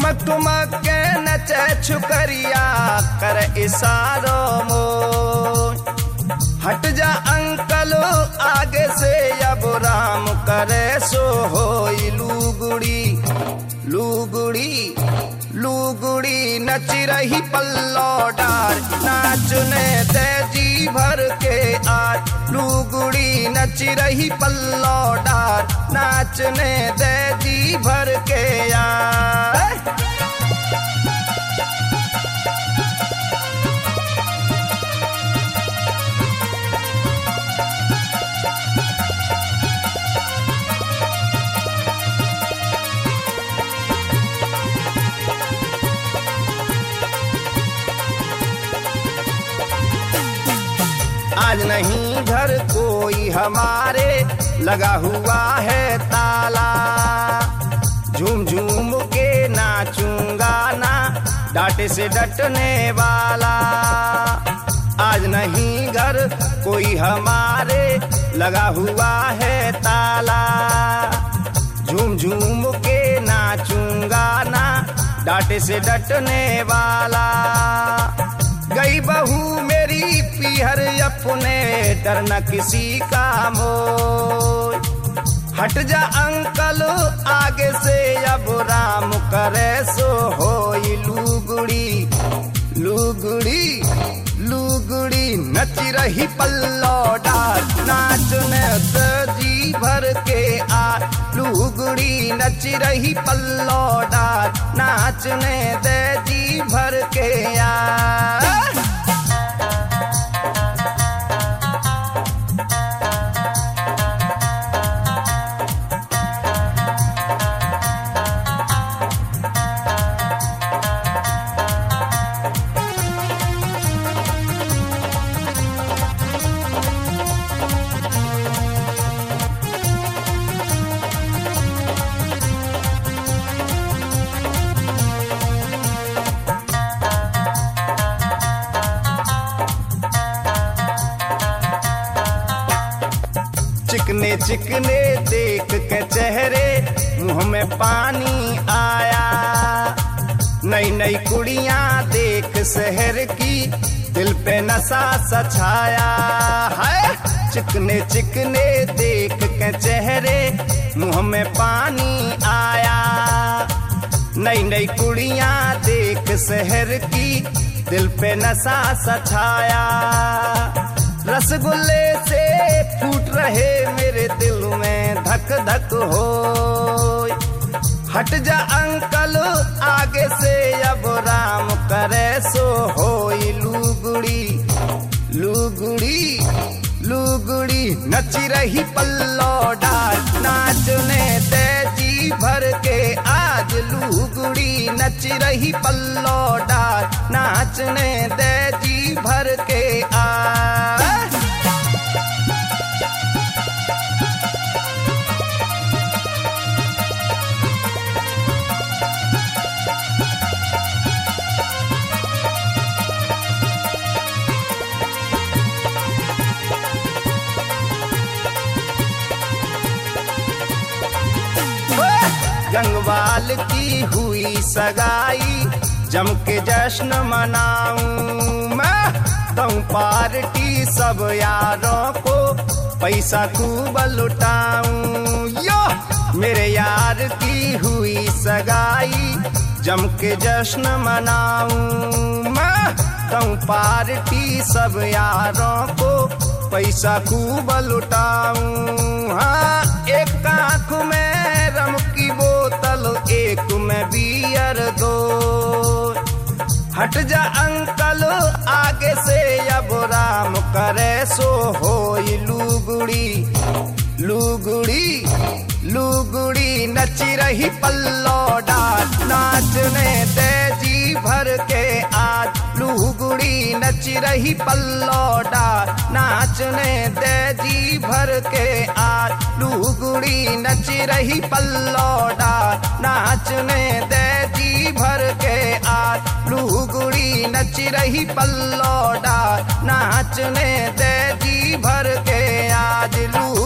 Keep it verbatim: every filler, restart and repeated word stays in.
ठुमक ठुमक के नचे छुकरिया कर इशारों मोर। हट जा अंकल आगे से अब राम करे सो होई लुगुड़ी लुगुड़ी लुगुड़ी नच रही पल्लो डार नाचने दे जी भर के आज। लुगुड़ी नच रही पल्लो डार नाचने दे जी भर के यार। आज नहीं घर कोई हमारे लगा हुआ है ताला। झूम झूम के नाचूंगा ना डांटे से डटने वाला। आज नहीं घर कोई हमारे लगा हुआ है ताला। झूम झूम के नाचूंगा ना डांटे से डटने वाला। गई बहू मेरी पीहर अपने डर न किसी का मोर। हट जा अंकल आगे से अब राम करे सो होई लुगुड़ी लुगुड़ी लुगुड़ी नच रही पल्लो डार नाचने दे जी भर के आ। लुगुड़ी नच रही पल्लो डार नाचने दे जी भर के आ। चिकने चिकने देख के चेहरे मुंह में पानी आया। नई नई कुड़ियां देख शहर की दिल पे नशा सा छाया है। चिकने चिकने देख के चेहरे मुंह में पानी आया। नई नई कुड़ियां देख शहर की दिल पे नशा सा छाया। रसगुल्ले से फूट रहे मेरे दिल में धक धक हो। हट जा अंकल आगे से अब राम करे सो होई लुगुड़ी लुगुड़ी लुगुड़ी नच रही पल्लो डार नाचने दे जी भर के आज। लुगुड़ी नच रही पल्लो डार नाचने दे जी भर के आज। गंगवाल की हुई सगाई जम के जश्न मनाऊं मैं। दूं पार्टी सब यारों को पैसा खूब लुटाऊं। यो मेरे यार की हुई सगाई जम के जश्न मनाऊं मैं। दूं पार्टी सब यारों को पैसा खूब लुटाऊं। हाँ एक आंख में रम की बोतल एक में बियर दो। हट जा अंकल आगे से अब राम करे सो होई लुगुड़ी लुगुड़ी लुगुड़ी नच रही पल्लो डार नाचने दे जी भर के आज। लुगुड़ी नच रही पल्लो डार नाचने दे जी भर के आज। लुगुड़ी नच रही पल्लो डार नाचने दे जी भर के आज। लुगुड़ी नच रही पल्लो डार नाचने दे जी भर के आज। लू